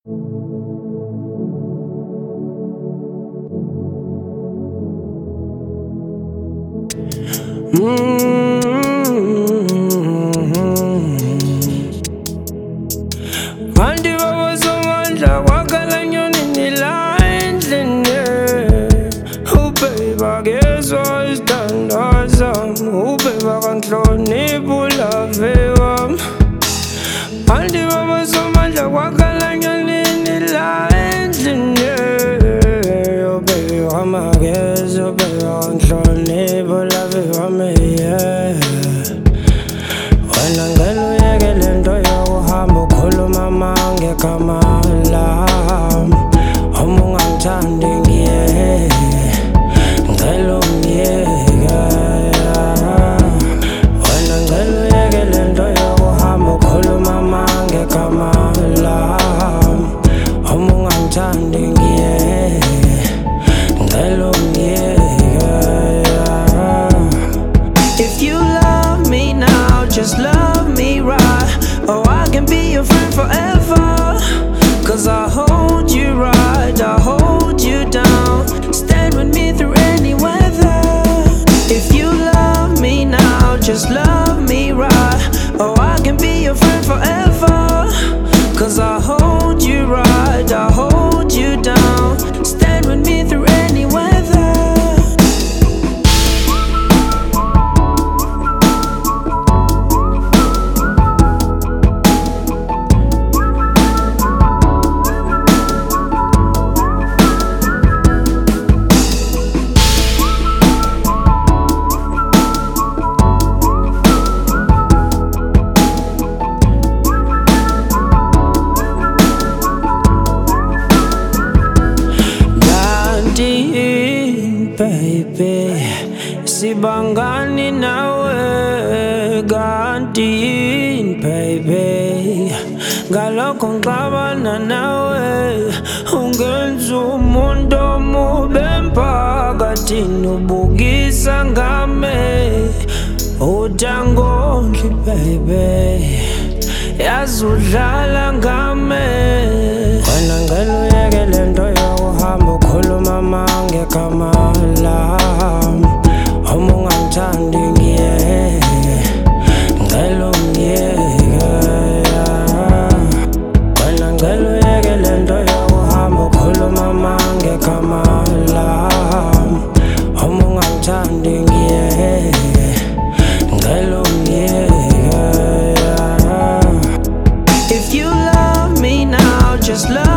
Kanti baba somandla wakhala nyonini la endlini. Babe akezwa isithandwa sami, babe akangihloniphi ulave wami. Kanti baba somandla wakhala nyonini la endlini. Babe wami akezwa, babe akangihloniphi ulave wami, yeah. Wena ngeke uyeke lento yokuhamba ukhuluma ngegama lami. Uma ungangithandi ngiyeke, ngicela ungiyeke. Wena ngeke uyeke lento yokuhamba ukhuluma ngegama lami. Uma ungangithandi ngiyeke, ngicela ungiyeke. If you love me now, just love me right, or I can be your friend forever. Cause I hold you right, I hold you down, stand with me through any weather. If you love me now, just love me right, or I can be your friend forever. Cause I hold you right, I hold you down, stand with me through any weather. Baby, sibangani nawe kanti baby, ngalokho ngixabana nawe, ungenza umuntu omubi emphakathini, ubukisa ngame utangondli baby, yazi udlala ngame. Wena ngeke uyeke lento yokuhamba ukhuluma ngegama lami. Uma ungangithandi ngiyeke, ngicela ungiyeke. Wena ngeke uyeke lento yokuhamba ukhuluma ngegama lami. Uma ungangithandi ngiyeke, ngicela ungiyeke. If you love me now, just love